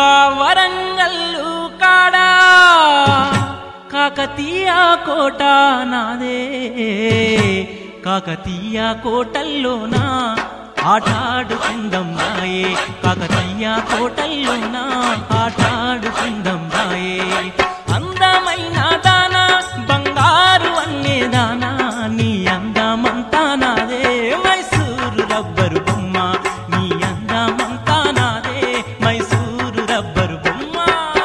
గా వరంగల్లు కాడా కాకతీయ కోట నాదే కాకతీయ కోటల్లోన ఆటాడుకుందం రాయే కాకతీయ కోటల్లోన ఆటాడుకుందం రాయే అందమైన దానా బంగారు అన్నే దానా నీ అందమంతా నాదే మైసూరు రబ్బరు బొమ్మ నీ అందమంతా నాదే మైసూరు రబ్బరు బొమ్మ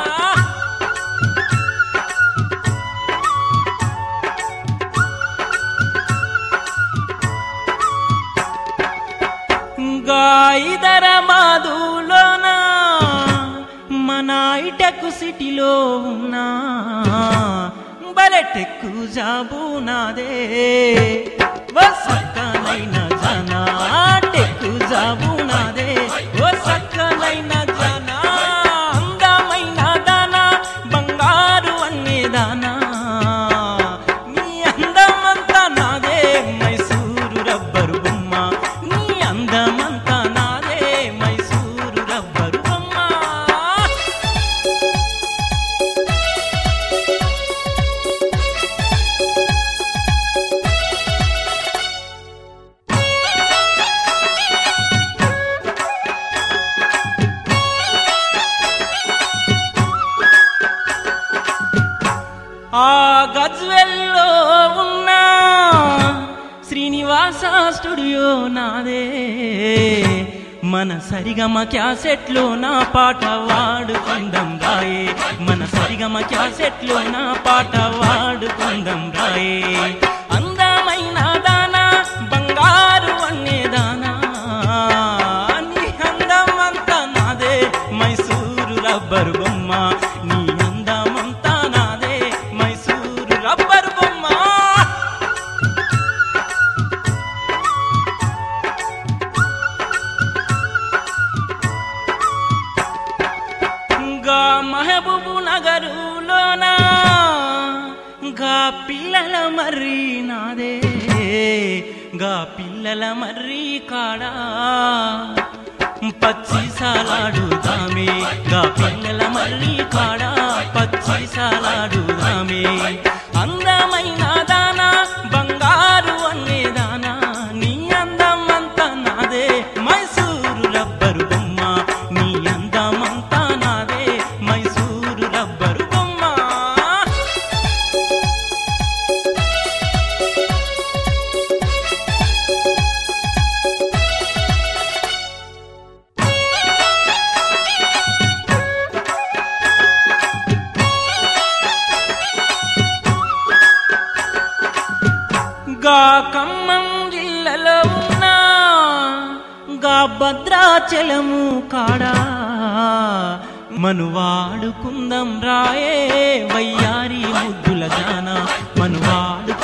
గాయిదర మాధులోనా మన ఐటెక్ సిటీలో ఉన్నా బలెటెక్కు జాబు నాదే ఓ సక్కనైన జనా టెక్కు జాబు నాదే ఓ సక్కనైన జనా అందమైన దానా బంగారు అన్నే దానా నీ అందమంతా నాదే మైసూరు రబ్బరు బొమ్మ నీ అందమంతా నాదే మైసూరు రబ్బరు బొమ్మ ఆ గజ్వెల్లో ఉన్న శ్రీనివాస స్టూడియో నాదే మన సరిగమ క్యాసెట్లో నా పాట వాడుకుందం రాయే మన సరిగమ క్యాసెట్లో నా పాట వాడుకుందం రాయే అందమైన దానా బంగారు అన్నే దానా నీ అందమంతా నాదే మైసూరు రబ్బరు బొమ్మ నీ అందమంతా నాదే మైసూరు రబ్బరు బొమ్మ గా మహబూబు నగరులోనా గా పిల్లల మర్రి నాదే గా పిల్లల మర్రి కాడా పచ్చి సాలాడుదామే గా పిల్లల మర్రి కాడా పచ్చి సాలాడుదామే అందమైన దానా బంగారు అన్నే దానా నీ అందమంతా నాదే మైసూరు రబ్బరు బొమ్మ నీ అందమంతా నాదే మైసూరు రబ్బరు బొమ్మ గా ఖమ్మం జిల్లాలో ఉన్న గా భద్రాచలము కాడా మనువాడుకుందం రాయే వయ్యారి ముద్దుల జానా మనువాడు